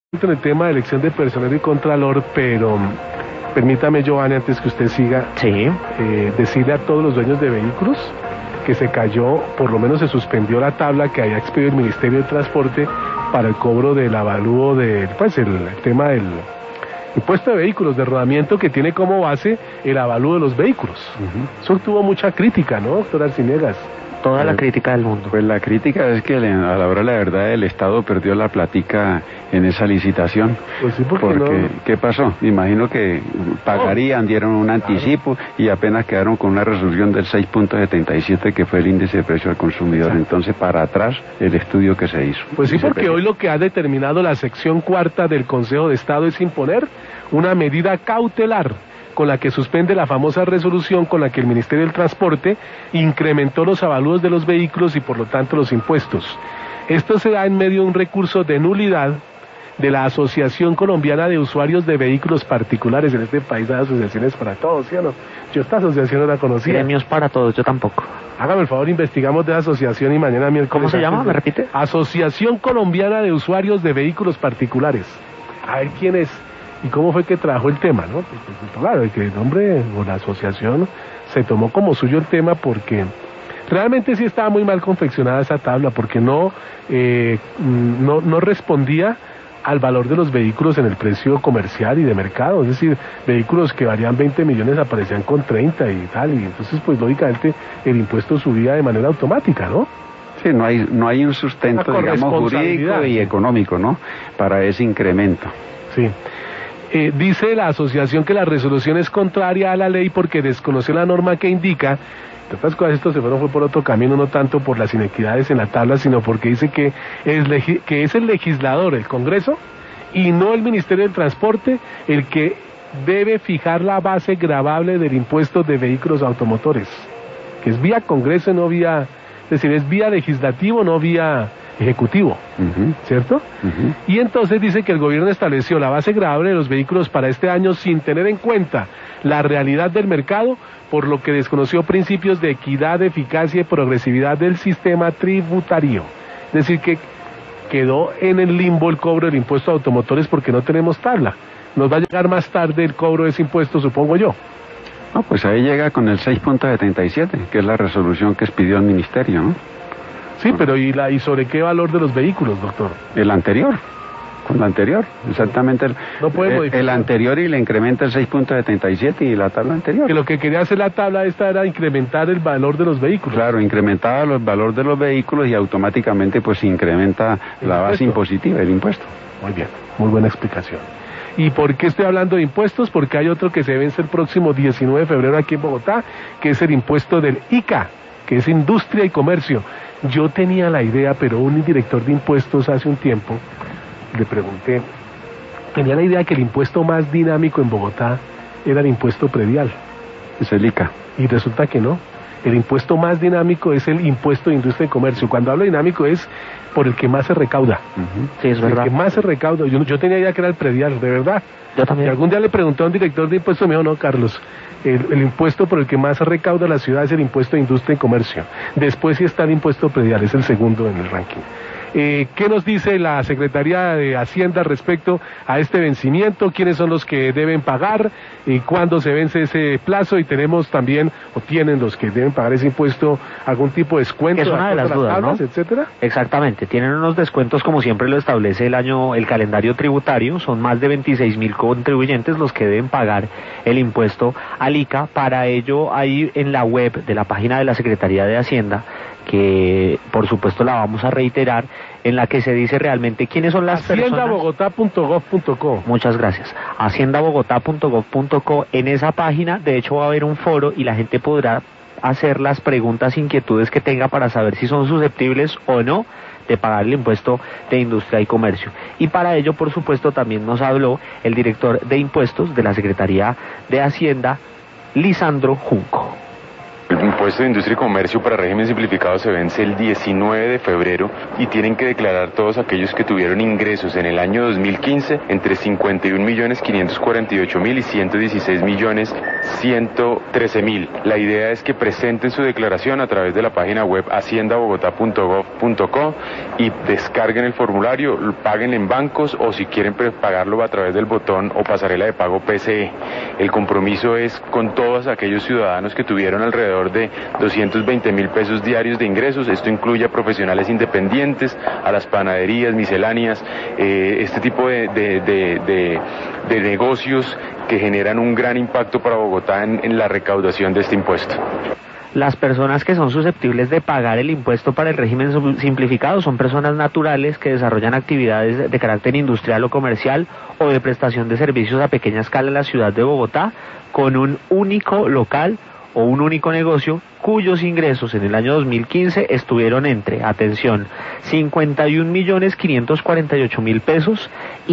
en el tema de elección de personal y contralor, pero permítame, Giovanni, antes que usted siga, decirle a todos los dueños de vehículos que se cayó, por lo menos se suspendió la tabla que había expedido el Ministerio de Transporte para el cobro del avalúo del, pues el tema del impuesto de vehículos, de rodamiento, que tiene como base el avalúo de los vehículos. Eso tuvo mucha crítica, ¿no, doctor Arciniegas? Toda la crítica del mundo. Pues la crítica es que a la hora de la verdad el Estado perdió la platica en esa licitación. Pues sí, porque no. ¿Qué pasó? Me imagino que pagarían, dieron un anticipo y apenas quedaron con una resolución del 6.77 que fue el índice de precio al consumidor. Entonces para atrás el estudio que se hizo. Pues sí, porque hoy lo que ha determinado la sección cuarta del Consejo de Estado es imponer una medida cautelar con la que suspende la famosa resolución con la que el Ministerio del Transporte incrementó los avalúos de los vehículos y por lo tanto los impuestos. Esto se da en medio de un recurso de nulidad de la Asociación Colombiana de Usuarios de Vehículos Particulares. En este país hay asociaciones para todos, ¿sí o no? Yo esta asociación no la conocía. Gremios para todos, yo tampoco. Hágame el favor, investigamos de la asociación y mañana miércoles. ¿Cómo se llama? ¿Me repite? Asociación Colombiana de Usuarios de Vehículos Particulares. A ver quién es. ¿Y cómo fue que trabajó el tema, no? Pues, claro, que el nombre o la asociación se tomó como suyo el tema porque realmente sí estaba muy mal confeccionada esa tabla, porque no respondía al valor de los vehículos en el precio comercial y de mercado. Es decir, vehículos que valían 20 millones aparecían con 30 y tal, y entonces pues lógicamente el impuesto subía de manera automática, ¿no? Sí, no hay un sustento, digamos, jurídico y económico, ¿no?, para ese incremento. Sí. Dice la asociación que la resolución es contraria a la ley porque desconoció la norma que indica, de otras cosas esto se fue por otro camino, no tanto por las inequidades en la tabla, sino porque dice que es el legislador, el Congreso, y no el Ministerio del Transporte, el que debe fijar la base gravable del impuesto de vehículos automotores, que es vía Congreso, no vía, es decir, es vía legislativo, no vía ejecutivo, ¿cierto? Y entonces dice que el gobierno estableció la base gravable de los vehículos para este año sin tener en cuenta la realidad del mercado, por lo que desconoció principios de equidad, eficacia y progresividad del sistema tributario. Es decir, que quedó en el limbo el cobro del impuesto a automotores porque no tenemos tabla. Nos va a llegar más tarde el cobro de ese impuesto, supongo yo. No, pues ahí llega con el 6.77, que es la resolución que expidió el ministerio, ¿no? Sí, pero ¿y sobre qué valor de los vehículos, doctor? El anterior, con la anterior, exactamente. No puede modificar. El anterior y le incrementa el 6.77 y la tabla anterior. Que lo que quería hacer la tabla esta era incrementar el valor de los vehículos. Claro, incrementaba el valor de los vehículos y automáticamente pues incrementa la base impositiva, el impuesto. Muy bien, muy buena explicación. ¿Y por qué estoy hablando de impuestos? Porque hay otro que se vence el próximo 19 de febrero aquí en Bogotá, que es el impuesto del ICA, que es Industria y Comercio. Yo tenía la idea, pero un director de impuestos hace un tiempo, le pregunté, tenía la idea que el impuesto más dinámico en Bogotá era el impuesto predial. Es el ICA. Y resulta que no. El impuesto más dinámico es el impuesto de industria y comercio. Cuando hablo dinámico es por el que más se recauda. Sí, es verdad. El que más se recauda. Yo tenía idea que era el predial, de verdad. Yo también. Y algún día le pregunté a un director de impuestos, me dijo, no, Carlos, el impuesto por el que más se recauda la ciudad es el impuesto de industria y comercio. Después sí está el impuesto predial, es el segundo en el ranking. ¿Qué nos dice la Secretaría de Hacienda respecto a este vencimiento? ¿Quiénes son los que deben pagar? ¿Cuándo se vence ese plazo? Y tenemos también, o tienen los que deben pagar ese impuesto, algún tipo de descuento. Es una de las dudas, tablas, ¿no? Etcétera. Exactamente, tienen unos descuentos como siempre lo establece el calendario tributario. Son más de 26.000 contribuyentes los que deben pagar el impuesto al ICA. Para ello hay en la web de la página de la Secretaría de Hacienda, que por supuesto la vamos a reiterar, en la que se dice realmente quiénes son las personas. haciendabogotá.gov.co. Muchas gracias. haciendabogotá.gov.co. En esa página, de hecho, va a haber un foro y la gente podrá hacer las preguntas, inquietudes que tenga para saber si son susceptibles o no de pagar el impuesto de industria y comercio. Y para ello, por supuesto, también nos habló el director de impuestos de la Secretaría de Hacienda, Lisandro Junco. El impuesto de industria y comercio para régimen simplificado se vence el 19 de febrero y tienen que declarar todos aquellos que tuvieron ingresos en el año 2015 entre 51.548.000 y 116.000.000 113.000. La idea es que presenten su declaración a través de la página web haciendabogotá.gov.co y descarguen el formulario, paguen en bancos o si quieren pagarlo a través del botón o pasarela de pago PCE. El compromiso es con todos aquellos ciudadanos que tuvieron alrededor de 220.000 pesos diarios de ingresos. Esto incluye a profesionales independientes, a las panaderías, misceláneas, este tipo de negocios que generan un gran impacto para Bogotá en la recaudación de este impuesto. Las personas que son susceptibles de pagar el impuesto para el régimen simplificado son personas naturales que desarrollan actividades de carácter industrial o comercial o de prestación de servicios a pequeña escala en la ciudad de Bogotá con un único local o un único negocio cuyos ingresos en el año 2015 estuvieron entre, atención, 51.548.000 pesos y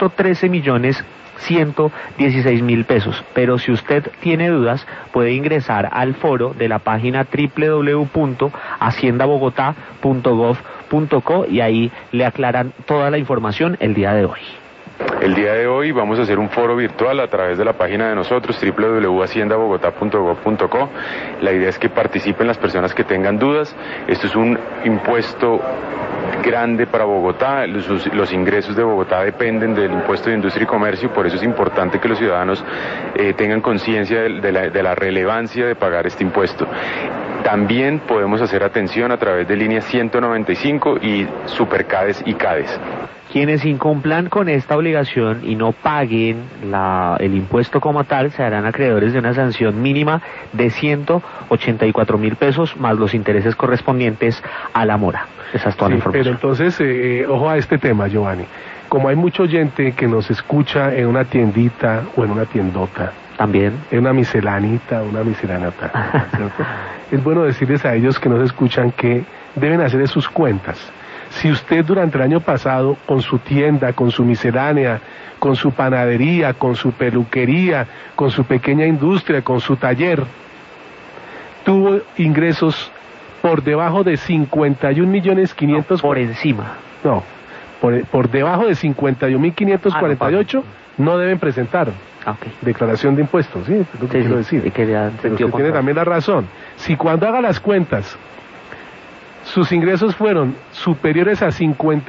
113.116.000 pesos. Pero si usted tiene dudas, puede ingresar al foro de la página www.haciendabogotá.gov.co y ahí le aclaran toda la información el día de hoy. El día de hoy vamos a hacer un foro virtual a través de la página de nosotros, www.haciendabogotá.gov.co. La idea es que participen las personas que tengan dudas. Esto es un impuesto grande para Bogotá, los ingresos de Bogotá dependen del impuesto de industria y comercio, por eso es importante que los ciudadanos tengan conciencia de la relevancia de pagar este impuesto. También podemos hacer atención a través de líneas 195 y Supercades y Cades. Quienes incumplan con esta obligación y no paguen el impuesto como tal, se harán acreedores de una sanción mínima de 184.000 pesos más los intereses correspondientes a la mora. Esa es toda la información. Pero entonces, ojo a este tema, Giovanni. Como hay mucha gente que nos escucha en una tiendita o en una tiendota, también en una miscelanita, una miscelanata, ¿cierto? Es bueno decirles a ellos que nos escuchan que deben hacer de sus cuentas. Si usted durante el año pasado, con su tienda, con su miscelánea, con su panadería, con su peluquería, con su pequeña industria, con su taller, tuvo ingresos por debajo de 51.500.000... por encima. No, por debajo de 51.548 no deben presentar declaración de impuestos, ¿sí? Es lo que quiero decir. Pero usted tiene también la razón. Si cuando haga las cuentas sus ingresos fueron superiores a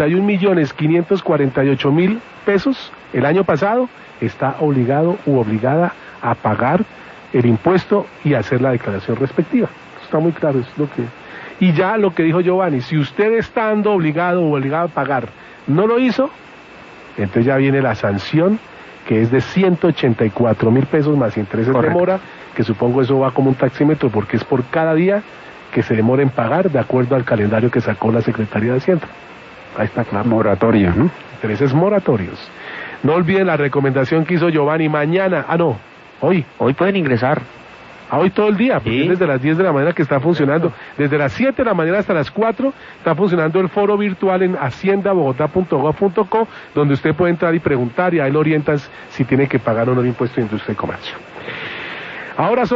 51.548.000 pesos el año pasado, está obligado u obligada a pagar el impuesto y hacer la declaración respectiva. Está muy claro, es lo que... Y ya lo que dijo Giovanni, si usted estando obligado o obligado a pagar no lo hizo, entonces ya viene la sanción, que es de 184.000 pesos más intereses de mora, que supongo eso va como un taxímetro porque es por cada día que se demora en pagar de acuerdo al calendario que sacó la Secretaría de Hacienda. Ahí está claro. Moratorio, ¿no? Intereses moratorios. No olviden la recomendación que hizo Giovanni mañana. Hoy pueden ingresar. Hoy todo el día, porque es desde las 10 de la mañana que está funcionando. Desde las 7 de la mañana hasta las 4 está funcionando el foro virtual en haciendabogotá.gov.co, donde usted puede entrar y preguntar y ahí lo orientas si tiene que pagar o no el impuesto de industria y comercio. Ahora